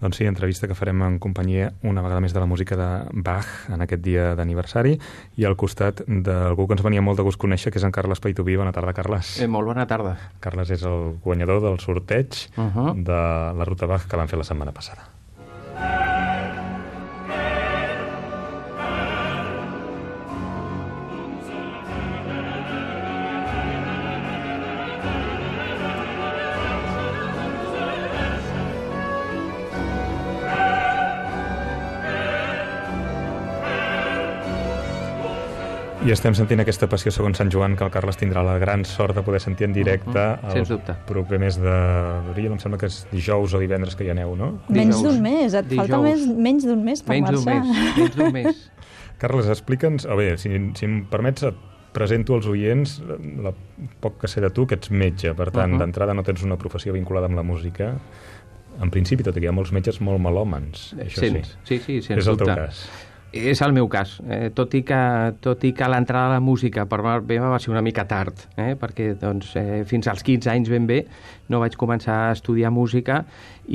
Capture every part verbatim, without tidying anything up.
Doncs sí, entrevista que farem en companyia una vegada més de la música de Bach en aquest dia d'aniversari i al costat d'algú que ens venia molt de gust conèixer, que és en Carles Paituví. Bona tarda, Carles. Eh, molt bona tarda. Carles és el guanyador del sorteig uh -huh. de la Ruta Bach que vam fer la setmana passada. I estem sentint aquesta passió segons Sant Joan que el Carles tindrà la gran sort de poder sentir en directe uh -huh. Sens dubte. El proper mes d'abril, em sembla que és dijous o divendres que hi aneu, no? Menys d'un mes, et dijous. Falta més, menys d'un mes per menys marxar. Mes, menys d'un mes. Carles, explica'ns, o bé, si, si em permets, et presento als oients la poc que sé de tu, que ets metge, per tant, uh -huh. d'entrada no tens una professió vinculada amb la música. En principi, tot i que hi ha molts metges molt melòmens, això Sens, sí. Sí, sí, sens és el dubte. teu cas. És el meu cas, eh, tot i que, tot i que l'entrada a la música per mi va ser una mica tard, eh, perquè doncs, eh, fins als quinze anys ben bé no vaig començar a estudiar música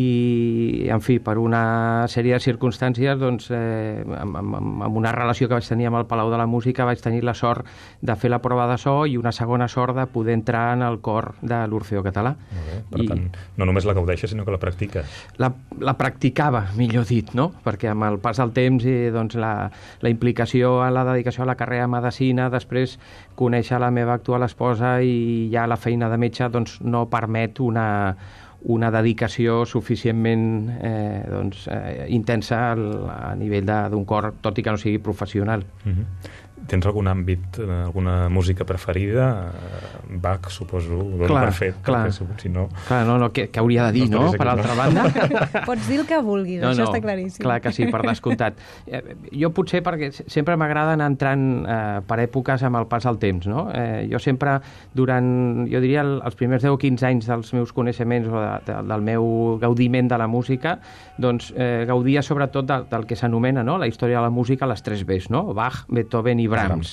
i, en fi, per una sèrie de circumstàncies, doncs, eh, amb, amb, amb una relació que vaig tenir amb el Palau de la Música, vaig tenir la sort de fer la prova de so i una segona sort de poder entrar en el cor de l'Orfeó Català. Molt bé. Per I, tant, no només la gaudeixes, sinó que la practiques. La, la practicava, millor dit, no? Perquè amb el pas del temps i doncs, la, la implicació en la dedicació a la carrera de medicina, després conèixer la meva actual esposa i ja la feina de metge doncs, no permet una, una dedicació suficientment eh, doncs, eh, intensa al, a nivell d'un cor, tot i que no sigui professional. Mm-hmm. Tens algun àmbit, alguna música preferida? Bach, suposo, dono clar, per fet. Clar, perquè, si no... clar no, no, què, què hauria de dir, no? no? Per altra no? banda. Pots dir el que vulguis, no, això no, està claríssim. Clar que sí, per descomptat. Eh, jo potser perquè sempre m'agrada anar entrant eh, per èpoques amb el pas del temps, no? Eh, jo sempre, durant, jo diria, el, els primers deu o quinze anys dels meus coneixements o de, de, del meu gaudiment de la música, doncs eh, gaudia sobretot de, del que s'anomena, no?, la història de la música, les tres Bs, no? Bach, Beethoven i Brahms.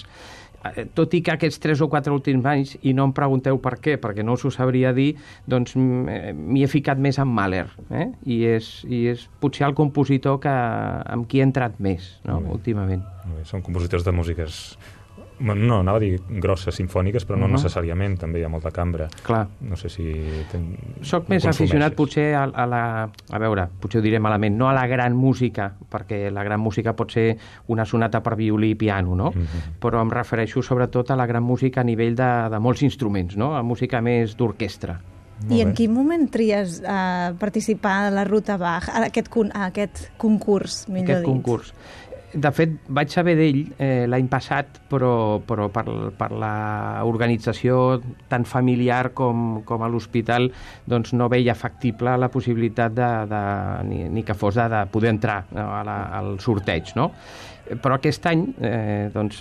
Tot i que aquests tres o quatre últims anys, i no em pregunteu per què, perquè no us ho sabria dir, doncs m'hi he ficat més amb Mahler, eh? I, és, i és potser el compositor que, amb qui he entrat més, no?, últimament. Són compositors de músiques... No, anava a dir grosses, sinfòniques, però no uh -huh. necessàriament, també hi ha molta cambra. Clar. No sé si... Ten... Soc més aficionat potser a, a la... A veure, potser ho diré malament, no a la gran música, perquè la gran música pot ser una sonata per violí i piano, no? Uh -huh. Però em refereixo sobretot a la gran música a nivell de, de molts instruments, no? A música més d'orquestra. I en quin moment tries a participar a la Ruta Bach, a aquest, a aquest concurs, millor aquest dit? Aquest concurs. De fet, vaig saber d'ell eh, l'any passat, però, però per, per l'organització tan familiar com, com a l'hospital doncs no veia factible la possibilitat de, de, ni, ni que fos de, de poder entrar, no, a la, al sorteig, no? Però aquest any, eh, doncs,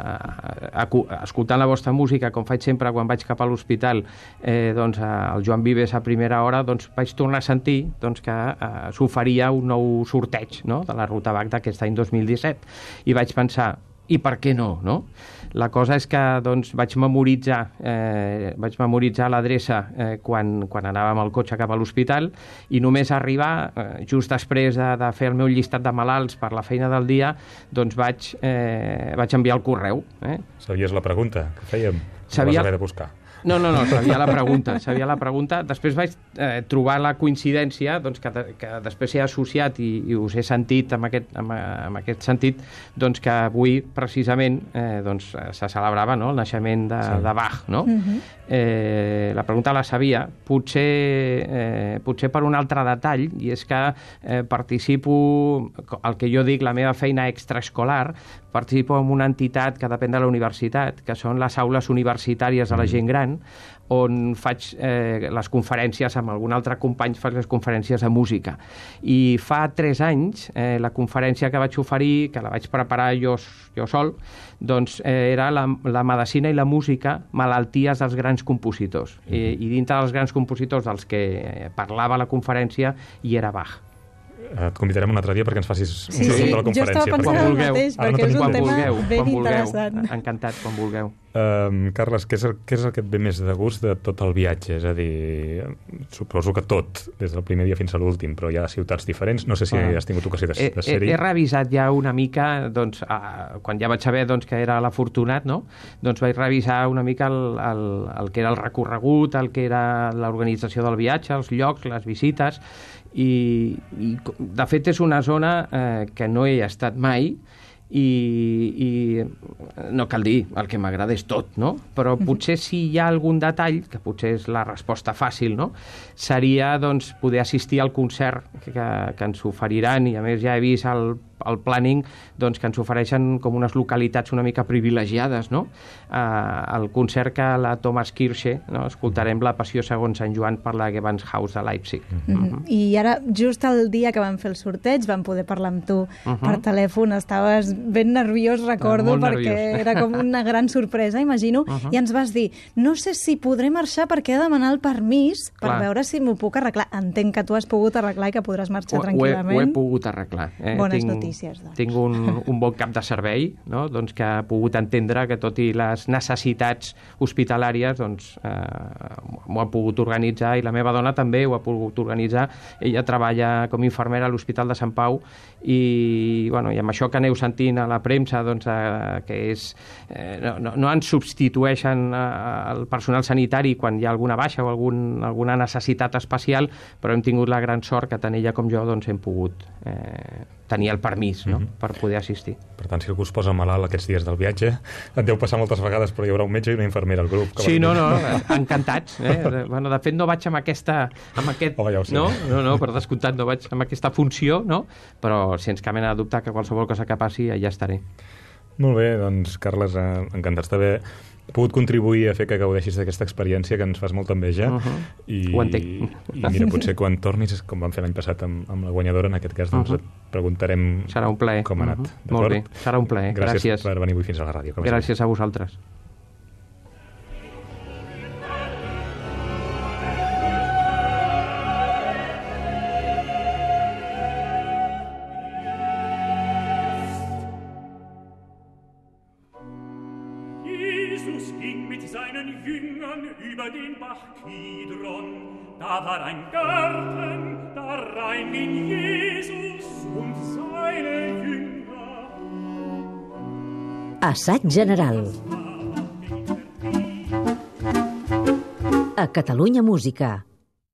eh, escoltant la vostra música, com faig sempre quan vaig cap a l'hospital, eh, doncs, el Joan Vives a primera hora, doncs, vaig tornar a sentir doncs, que eh, s'oferia un nou sorteig, no?, de la Ruta Bach d'aquest any dos mil disset. I vaig pensar, i per què no, no? La cosa és que doncs, vaig memoritzar eh, vaig memoritzar l'adreça eh, quan, quan anava amb el cotxe cap a l'hospital i només arribar, eh, just després de, de fer el meu llistat de malalts per la feina del dia, doncs vaig, eh, vaig enviar el correu. Eh? Sabies la pregunta que fèiem? Sabia... Vas haver de buscar. No, no, no, sabia la pregunta, sabia la pregunta. Després vaig eh, trobar la coincidència doncs, que, que després he associat i, i us he sentit en aquest, en, en aquest sentit doncs, que avui precisament eh, doncs, se celebrava, no?, el naixement de, sí. de Bach, no? Uh-huh. eh, la pregunta la sabia, potser, eh, potser per un altre detall, i és que eh, participo, el que jo dic, la meva feina extraescolar, participo en una entitat que depèn de la universitat, que són les aules universitàries de la gent gran, on faig eh, les conferències amb algun altre company, faig les conferències de música. I fa tres anys, eh, la conferència que vaig oferir, que la vaig preparar jo, jo sol, doncs eh, era la, la medicina i la música, malalties dels grans compositors. Mm-hmm. I, I dintre dels grans compositors dels que parlava la conferència hi era Bach. Et convidarem un altre dia perquè ens facis sí, un sí, de la conferència. Jo estava pensant el mateix, perquè no és un tema vulgueu, ben vulgueu. interessant. Encantat, quan vulgueu. Um, Carles, què és, el, què és el que et ve més de gust de tot el viatge? És a dir, suposo que tot, des del primer dia fins a l'últim, però hi ha ciutats diferents. No sé si ah. has tingut ocasió de, de ser-hi. He, he revisat ja una mica, doncs, uh, quan ja vaig saber doncs, que era l'afortunat, no? Doncs vaig revisar una mica el, el, el que era el recorregut, el que era l'organització del viatge, els llocs, les visites, i, i de fet és una zona eh, que no he estat mai, i, i no cal dir, el que m'agrada és tot, no? Però potser si hi ha algun detall, que potser és la resposta fàcil, no? Seria doncs, poder assistir al concert que, que ens oferiran, i a més ja he vist el, el planning doncs, que ens ofereixen com unes localitats una mica privilegiades, no? Eh, el concert que la Thomas Kirche, no? Escoltarem la Passió segons Sant Joan per la Gewandhaus de Leipzig. Mm-hmm. Mm-hmm. I ara, just el dia que vam fer el sorteig, vam poder parlar amb tu uh-huh. per telèfon, estaves ben nerviós, recordo, ah, perquè nerviós. Era com una gran sorpresa, imagino, uh-huh. i ens vas dir, no sé si podré marxar perquè he de demanar el permís per Clar. veure si m'ho puc arreglar. Entenc que tu has pogut arreglar i que podràs marxar ho, tranquil·lament. Ho he, ho he pogut arreglar. Eh? Bones tinc, notícies, doncs. Tinc un, un bon cap de servei, no? Doncs que ha pogut entendre que tot i les necessitats hospitalàries doncs, eh, m'ho ha pogut organitzar, i la meva dona també ho ha pogut organitzar. Ella treballa com a infermera a l'Hospital de Sant Pau, i, bueno, i amb això que aneu sentint a la premsa, doncs, eh, que és, eh, no, no, no ens substitueixen eh, el personal sanitari quan hi ha alguna baixa o algun, alguna necessitat especial, però hem tingut la gran sort que tant ella com jo doncs, hem pogut eh, tenir el permís, no? Mm-hmm. per poder assistir. Per tant, si algú es posa malalt aquests dies del viatge, et deu passar moltes vegades, però hi haurà un metge i una infermera al grup. Sí, no, no, encantats. Eh? Bueno, de fet, no vaig amb aquesta... Amb aquest, oh, ja ho sé. No, no, no, per descomptat, no vaig amb aquesta funció, no? Però sense cap mena de dubte que qualsevol cosa que passi, allà estaré. Molt bé, doncs, Carles, eh, encantats d'haver pogut contribuir a fer que gaudeixis d'aquesta experiència que ens fas molta enveja. Uh-huh. I, Ho entenc. I mira, potser quan tornis, com vam fer l'any passat amb, amb la guanyadora, en aquest cas, doncs uh-huh. et preguntarem Serà un plaer. com ha anat. Uh-huh. Molt bé, serà un plaer. Gràcies, Gràcies per venir avui fins a la ràdio. Gràcies a vosaltres. Über den Bach Kidron, da war ein Garten, darein ging Jesus und seine Jünger. Assaig general. A Catalunya Música.